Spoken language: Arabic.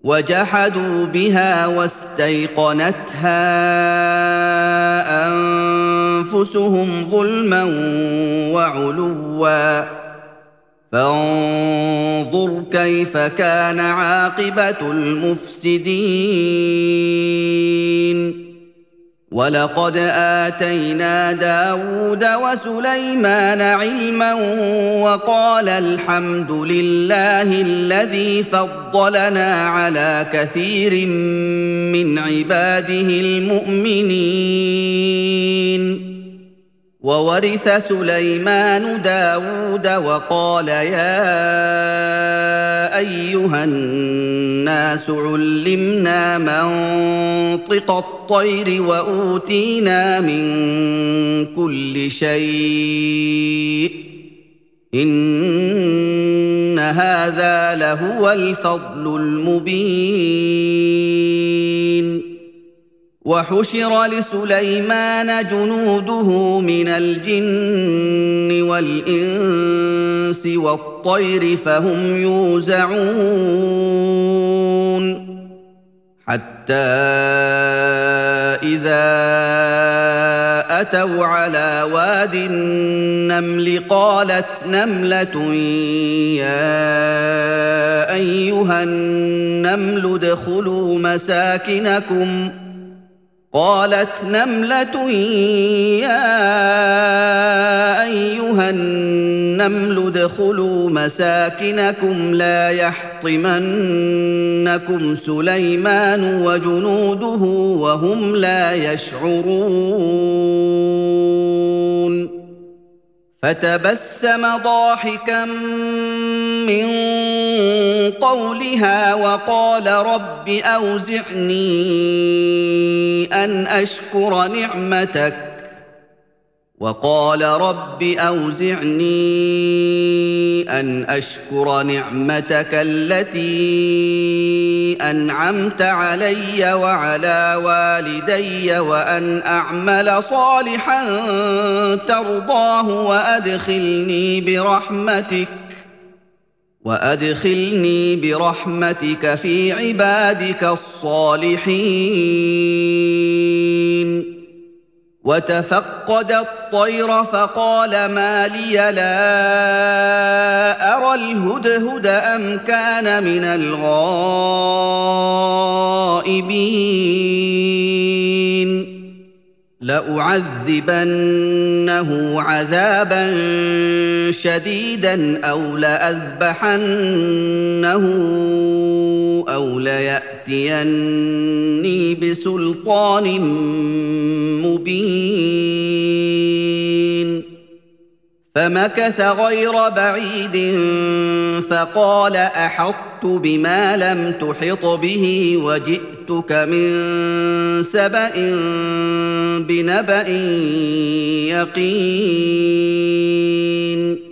وجحدوا بها واستيقنتها أنفسهم ظلما وعلوا فانظر كيف كان عاقبة المفسدين ولقد آتينا داود وسليمان علما وقال الحمد لله الذي فضلنا على كثير من عباده المؤمنين وورث سليمان داود وقال يا أيها الناس علمنا منطق الطير وأوتينا من كل شيء إن هذا لهو الفضل المبين وحشر لسليمان جنوده من الجن والإنس والطير فهم يوزعون حتى إذا أتوا على واد النمل قالت نملة يا أيها النمل ادخلوا مساكنكم لا يحطمنكم سليمان وجنوده وهم لا يشعرون فتبسم ضاحكا من قولها وقال رب أوزعني أن أشكر نعمتك التي أنعمت علي وعلى والدي وأن أعمل صالحا ترضاه وأدخلني برحمتك في عبادك الصالحين وتفقد الطير فقال ما لي لا أرى الهدهد أم كان من الغائبين لأعذبنه عذابا شديدا أو لأذبحنه أو ليأتيني بسلطان مبين فمكث غير بعيد فقال أحطت بما لم تحط به وجئتك من سبأ بنبأ يقين